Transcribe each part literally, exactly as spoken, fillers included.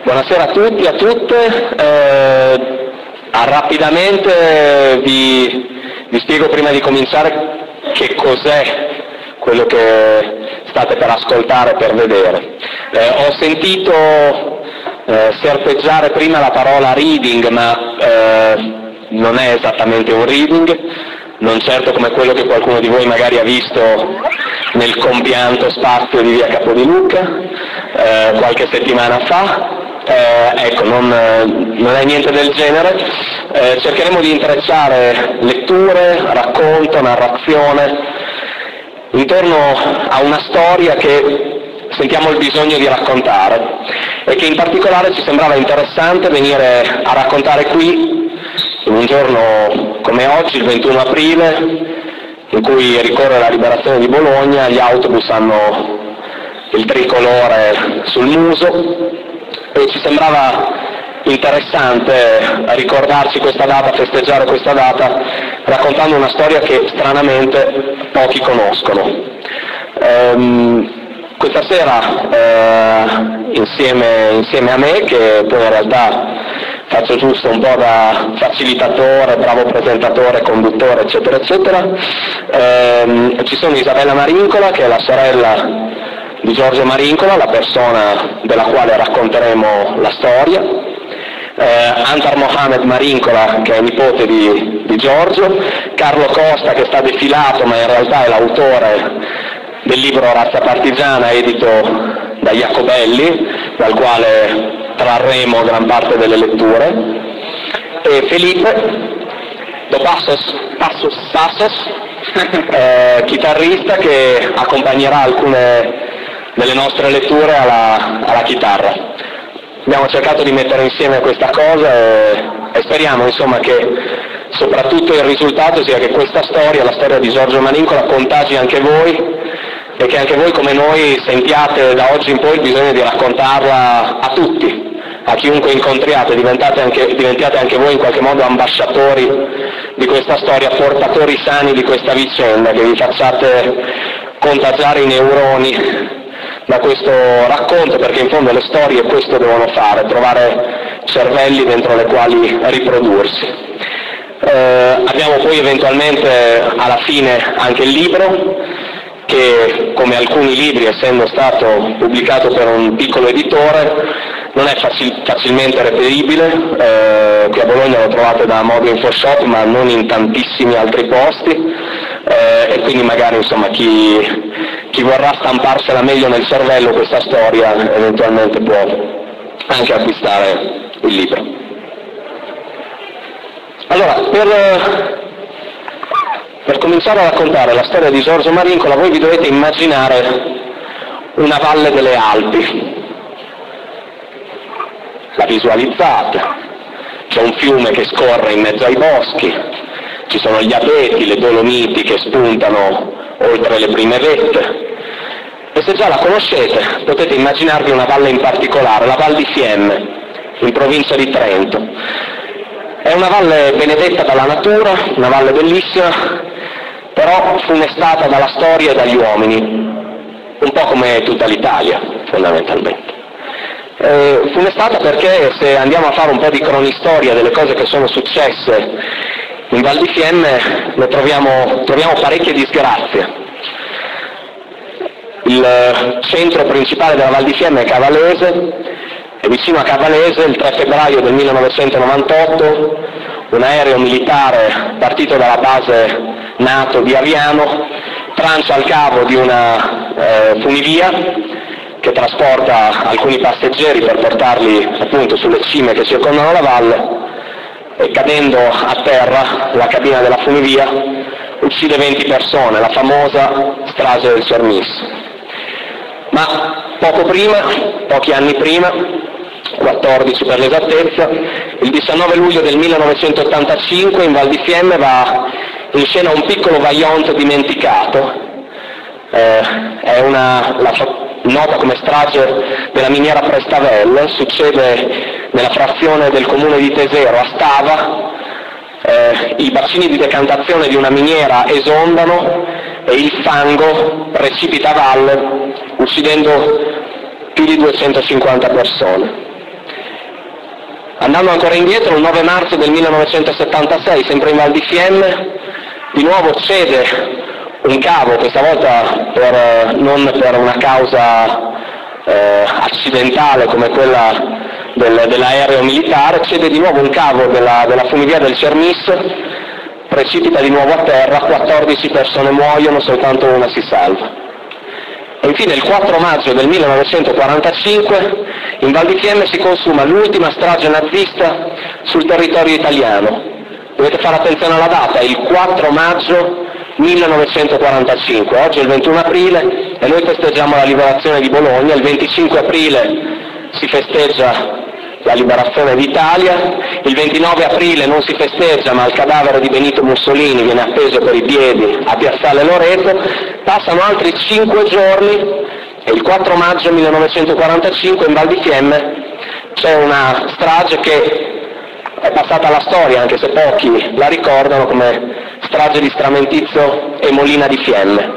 Buonasera a tutti e a tutte. Eh, rapidamente vi, vi spiego prima di cominciare che cos'è quello che state per ascoltare, per vedere. Eh, ho sentito eh, serpeggiare prima la parola reading, ma eh, non è esattamente un reading, non certo come quello che qualcuno di voi magari ha visto nel compianto spazio di via Capodiluca eh, qualche settimana fa. Eh, ecco, non, non è niente del genere. Eh, cercheremo di intrecciare letture, racconto, narrazione intorno a una storia che sentiamo il bisogno di raccontare e che in particolare ci sembrava interessante venire a raccontare qui in un giorno come oggi, il ventuno aprile, in cui ricorre la liberazione di Bologna. Gli autobus hanno il tricolore sul muso e ci sembrava interessante ricordarci questa data, festeggiare questa data, raccontando una storia che stranamente pochi conoscono. Ehm, questa sera, eh, insieme, insieme a me, che poi in realtà faccio giusto un po' da facilitatore, bravo presentatore, conduttore, eccetera, eccetera, ehm, ci sono Isabella Marincola, che è la sorella di Giorgio Marincola, la persona della quale racconteremo la storia, eh, Antar Mohamed Marincola, che è nipote di, di Giorgio, Carlo Costa, che sta defilato ma in realtà è l'autore del libro Razza Partigiana, edito da Jacobelli, dal quale trarremo gran parte delle letture, e Felipe Do Passos, Passos, Passos eh, chitarrista, che accompagnerà alcune delle nostre letture alla, alla chitarra. Abbiamo cercato di mettere insieme questa cosa e, e speriamo insomma che soprattutto il risultato sia che questa storia, la storia di Giorgio Marincola, contagi anche voi e che anche voi come noi sentiate da oggi in poi il bisogno di raccontarla a tutti, a chiunque incontriate, diventate anche, diventiate anche voi in qualche modo ambasciatori di questa storia, portatori sani di questa vicenda, che vi facciate contagiare i neuroni da questo racconto, perché in fondo le storie questo devono fare, trovare cervelli dentro le quali riprodursi. Eh, abbiamo poi eventualmente alla fine anche il libro, che come alcuni libri, essendo stato pubblicato per un piccolo editore, non è facil- facilmente reperibile. Eh, qui a Bologna lo trovate da Modo Infoshop, ma non in tantissimi altri posti, eh, e quindi magari insomma chi, chi vorrà stamparsela meglio nel cervello questa storia eventualmente può anche acquistare il libro. Allora, per, per cominciare a raccontare la storia di Giorgio Marincola, voi vi dovete immaginare una valle delle Alpi. La visualizzate, c'è un fiume che scorre in mezzo ai boschi, ci sono gli abeti, le Dolomiti che spuntano oltre le prime vette, e se già la conoscete potete immaginarvi una valle in particolare, la Val di Fiemme, in provincia di Trento. È una valle benedetta dalla natura, una valle bellissima, però funestata dalla storia e dagli uomini, un po' come tutta l'Italia fondamentalmente. Eh, funestata perché, se andiamo a fare un po' di cronistoria delle cose che sono successe in Val di Fiemme, ne troviamo, troviamo parecchie disgrazie. Il centro principale della Val di Fiemme è Cavalese, e vicino a Cavalese il tre febbraio del millenovecentonovantotto un aereo militare partito dalla base NATO di Aviano trancia al cavo di una eh, funivia che trasporta alcuni passeggeri per portarli appunto sulle cime che circondano la valle, e cadendo a terra la cabina della funivia uccide venti persone, la famosa strage del Cermis. Ma poco prima, pochi anni prima, quattordici per l'esattezza, il diciannove luglio del millenovecentottantacinque in Val di Fiemme va in scena un piccolo Vajont dimenticato. Eh, è una, la, nota come strage della miniera Prestavel, succede nella frazione del comune di Tesero, a Stava. Eh, i bacini di decantazione di una miniera esondano e il fango precipita a valle, uccidendo più di duecentocinquanta persone. Andando ancora indietro, il nove marzo del millenovecentosettantasei, sempre in Val di Fiemme, di nuovo cede un cavo, questa volta per, non per una causa eh, accidentale come quella del, dell'aereo militare, cede di nuovo un cavo della, della funivia del Cermis, precipita di nuovo a terra, quattordici persone muoiono, soltanto una si salva. E infine il quattro maggio del millenovecentoquarantacinque in Val di Fiemme si consuma l'ultima strage nazista sul territorio italiano. Dovete fare attenzione alla data, è il quattro maggio millenovecentoquarantacinque, oggi è il ventuno aprile e noi festeggiamo la liberazione di Bologna, il venticinque aprile si festeggia la liberazione d'Italia, il ventinove aprile non si festeggia ma il cadavere di Benito Mussolini viene appeso per i piedi a Piazzale Loreto, passano altri cinque giorni e il quattro maggio millenovecentoquarantacinque in Val di Fiemme c'è una strage che è passata alla storia, anche se pochi la ricordano, come strage di Stramentizzo e Molina di Fiemme.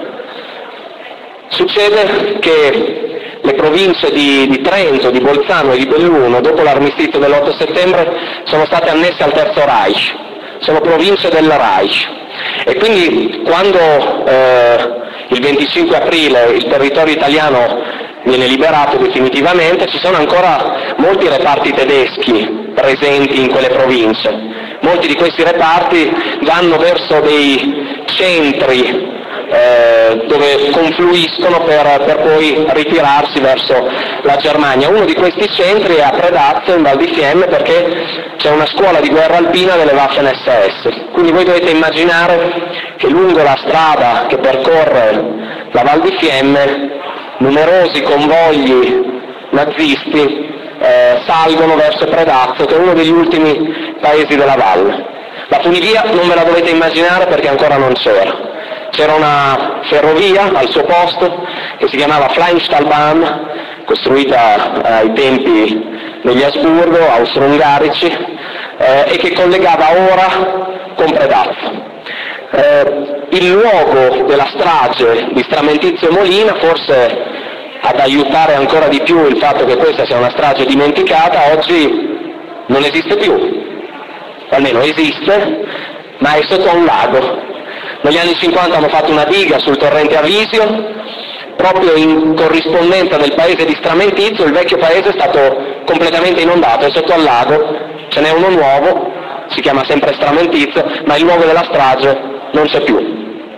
Succede che le province di, di Trento, di Bolzano e di Belluno, dopo l'armistizio dell'otto settembre, sono state annesse al Terzo Reich, sono province del Reich. E quindi quando eh, il venticinque aprile il territorio italiano viene liberato definitivamente, ci sono ancora molti reparti tedeschi presenti in quelle province. Molti di questi reparti vanno verso dei centri eh, dove confluiscono per, per poi ritirarsi verso la Germania. Uno di questi centri è a Predazzo, in Val di Fiemme, perché c'è una scuola di guerra alpina delle Waffen esse esse. Quindi voi dovete immaginare che lungo la strada che percorre la Val di Fiemme numerosi convogli nazisti eh, salgono verso Predazzo, che è uno degli ultimi paesi della valle. La funivia non ve la dovete immaginare perché ancora non c'era. C'era una ferrovia al suo posto che si chiamava Fleinstahlbahn, costruita ai tempi degli Asburgo, austro-ungarici, eh, e che collegava ora con Predazzo. Eh, il luogo della strage di Stramentizio e Molina, forse ad aiutare ancora di più il fatto che questa sia una strage dimenticata, oggi non esiste più, almeno esiste, ma è sotto a un lago. Negli anni cinquanta hanno fatto una diga sul torrente Avisio, proprio in corrispondenza del paese di Stramentizio. Il vecchio paese è stato completamente inondato, è sotto al lago, ce n'è uno nuovo, si chiama sempre Stramentizio, ma il luogo della strage non c'è più.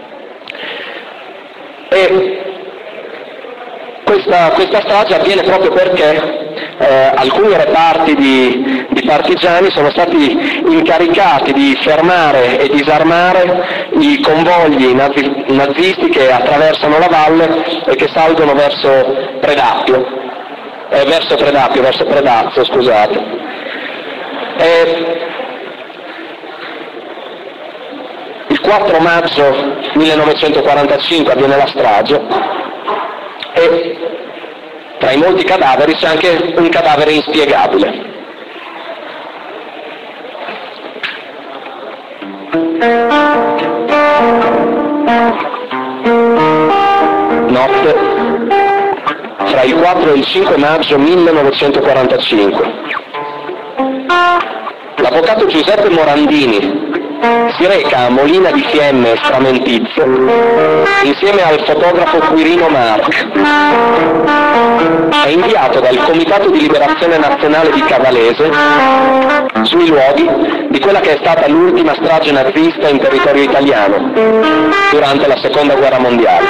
E questa, questa strage avviene proprio perché eh, alcuni reparti di, di partigiani sono stati incaricati di fermare e disarmare i convogli nazi, nazisti che attraversano la valle e che salgono verso Predappio, eh, verso Predappio, verso Predazzo, scusate. E il quattro maggio millenovecentoquarantacinque avviene la strage e tra i molti cadaveri c'è anche un cadavere inspiegabile. Notte fra il quattro e il cinque maggio millenovecentoquarantacinque. L'avvocato Giuseppe Morandini si reca a Molina di Fiemme e Stramentizio insieme al fotografo Quirino Marc. È inviato dal Comitato di Liberazione Nazionale di Cavalese sui luoghi di quella che è stata l'ultima strage nazista in territorio italiano durante la Seconda Guerra Mondiale.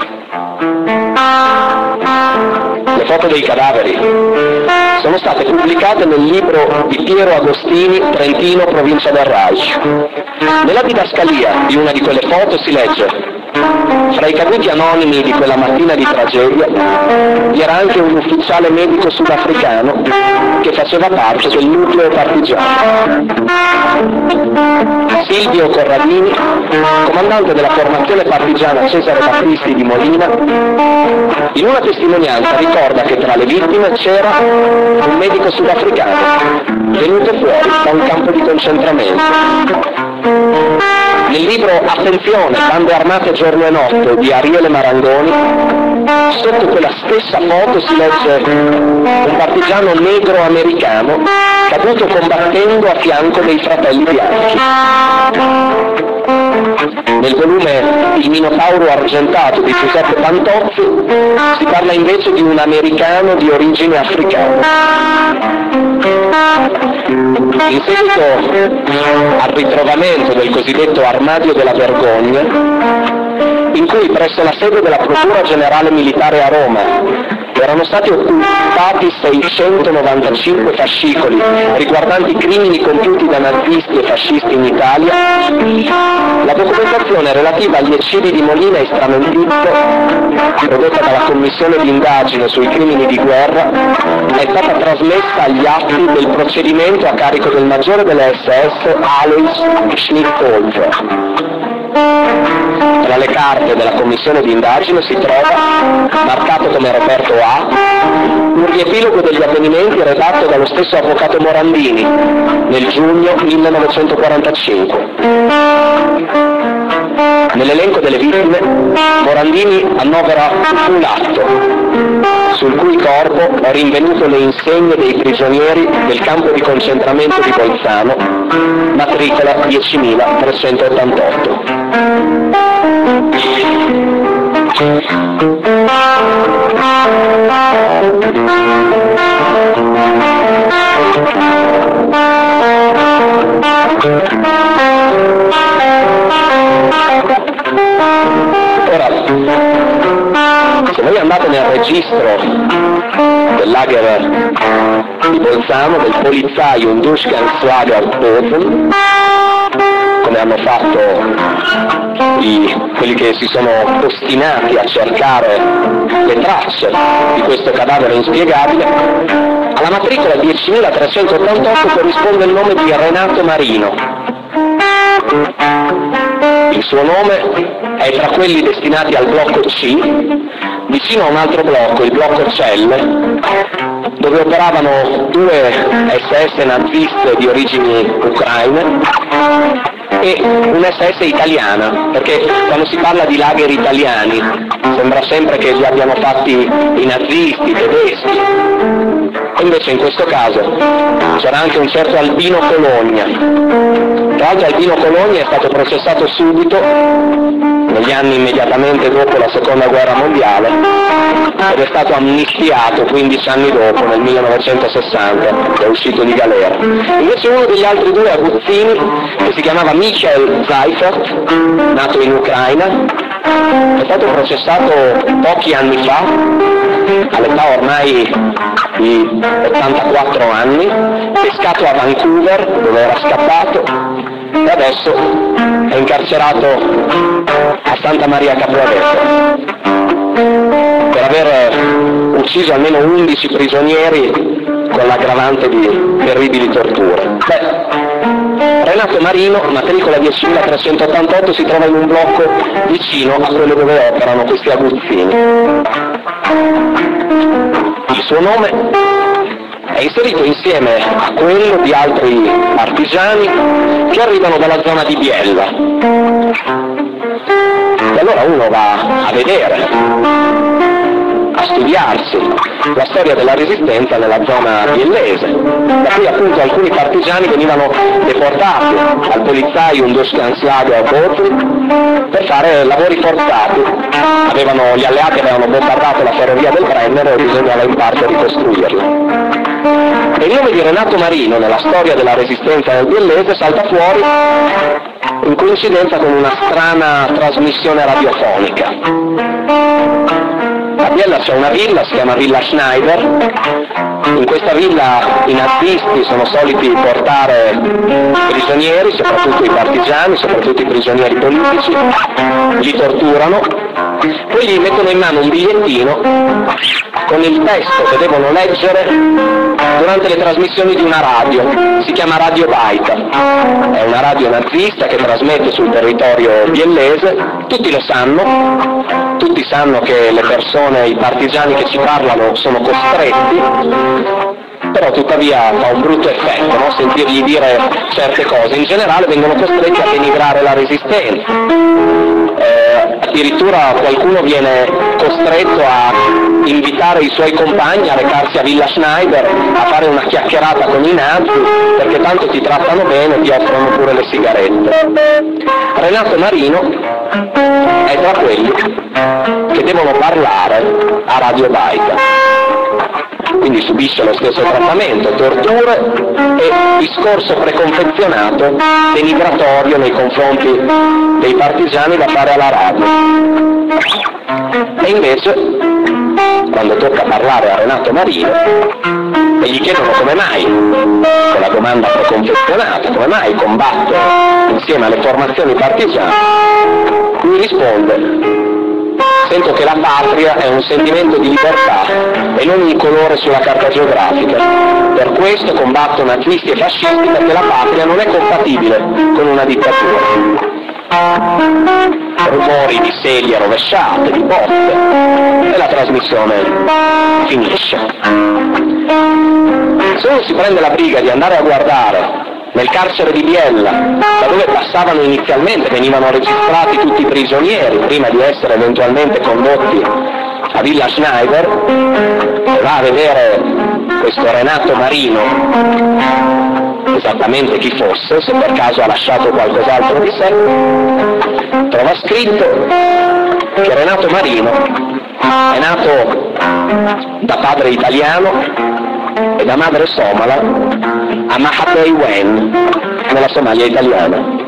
Le foto dei cadaveri sono state pubblicate nel libro di Piero Agostini, Trentino, provincia del Reich. Nella didascalia di una di quelle foto si legge: fra i caduti anonimi di quella mattina di tragedia vi era anche un ufficiale medico sudafricano che faceva parte del nucleo partigiano. Silvio Corradini, comandante della formazione partigiana Cesare Battisti di Molina, in una testimonianza ricorda che tra le vittime c'era un medico sudafricano venuto fuori da un campo di concentramento. Nel libro Attenzione, bande armate giorno e notte di Ariele Marangoni, sotto quella stessa foto si legge un partigiano negro americano caduto combattendo a fianco dei fratelli bianchi. Nel volume Il Minotauro argentato di Giuseppe Fantozzi si parla invece di un americano di origine africana. In seguito al ritrovamento del cosiddetto armadio della vergogna, in cui presso la sede della Procura Generale Militare a Roma erano stati occupati seicentonovantacinque fascicoli riguardanti crimini compiuti da nazisti e fascisti in Italia, la documentazione relativa agli eccidi di Molina e Stramentizio, prodotta dalla Commissione di indagine sui crimini di guerra, è stata trasmessa agli atti del procedimento a carico del maggiore delle S S Alois Schnittolfer. Tra le carte della commissione di indagine si trova, marcato come referto A, un riepilogo degli avvenimenti redatto dallo stesso avvocato Morandini nel giugno millenovecentoquarantacinque. Nell'elenco delle vittime, Morandini annovera un mulatto, sul cui corpo è rinvenuto le insegne dei prigionieri del campo di concentramento di Bolzano, matricola diecimilatrecentottantotto. Ora, se voi andate nel registro del lager di Bolzano, del Polizeium Durchgangslager Bozen, come hanno fatto i, quelli che si sono ostinati a cercare le tracce di questo cadavere inspiegabile, alla matricola diecimilatrecentottantotto corrisponde il nome di Renato Marino. Il suo nome è tra quelli destinati al blocco C, vicino a un altro blocco, il blocco Celle, dove operavano due S S naziste di origini ucraine e un S S italiana, perché quando si parla di lager italiani sembra sempre che li abbiano fatti i nazisti, i tedeschi, e invece in questo caso c'era anche un certo Albino Cologna. Tra l'altro Albino Cologna è stato processato subito, negli anni immediatamente dopo la seconda guerra mondiale, ed è stato amnistiato quindici anni dopo, nel millenovecentosessanta, è uscito di galera. Invece uno degli altri due aguzzini, che si chiamava Michael Seifert, nato in Ucraina, è stato processato pochi anni fa, all'età ormai di ottantaquattro anni, pescato a Vancouver, dove era scappato, e adesso è incarcerato a Santa Maria Capua Vetere per aver ucciso almeno undici prigionieri con l'aggravante di terribili torture. Beh, Renato Marino, matricola diecimilatrecentottantotto, si trova in un blocco vicino a quello dove operano questi aguzzini. Il suo nome è inserito insieme a quello di altri partigiani che arrivano dalla zona di Biella. E allora uno va a vedere, a studiarsi la storia della resistenza nella zona biellese, da cui appunto alcuni partigiani venivano deportati al Polizeium Durchgangslager Bozen per fare lavori forzati. Avevano, gli alleati avevano bombardato la ferrovia del Brennero e bisognava in parte ricostruirla. E il nome di Renato Marino nella storia della resistenza nel biellese salta fuori in coincidenza con una strana trasmissione radiofonica. A Biella c'è una villa, si chiama Villa Schneider. In questa villa i nazisti sono soliti portare prigionieri, soprattutto i partigiani, soprattutto i prigionieri politici, li torturano, poi gli mettono in mano un bigliettino con il testo che devono leggere durante le trasmissioni di una radio, si chiama Radio Baita, è una radio nazista che trasmette sul territorio biellese, tutti lo sanno, tutti sanno che le persone, i partigiani che ci parlano sono costretti però tuttavia fa un brutto effetto, no? Sentirgli dire certe cose. In generale vengono costretti a denigrare la resistenza. Eh, addirittura qualcuno viene costretto a invitare i suoi compagni a recarsi a Villa Schneider a fare una chiacchierata con i nazi, perché tanto ti trattano bene e ti offrono pure le sigarette. Renato Marino è tra quelli che devono parlare a Radio Baika, quindi subisce lo stesso trattamento, torture e discorso preconfezionato denigratorio nei confronti dei partigiani da fare alla radio. E invece, quando tocca parlare a Renato Marino e gli chiedono come mai, con la domanda preconfezionata, come mai combatte insieme alle formazioni partigiane, lui risponde: sento che la patria è un sentimento di libertà e non un colore sulla carta geografica. Per questo combatto nazisti e fascisti, perché la patria non è compatibile con una dittatura. Rumori di sedie rovesciate, di botte, e la trasmissione finisce. Se uno si prende la briga di andare a guardare nel carcere di Biella, da dove passavano inizialmente, venivano registrati tutti i prigionieri prima di essere eventualmente condotti a Villa Schneider, e va a vedere questo Renato Marino, esattamente chi fosse, se per caso ha lasciato qualcos'altro di sé, trova scritto che Renato Marino è nato da padre italiano e da madre somala a Mahathir Wen, nella Somalia italiana.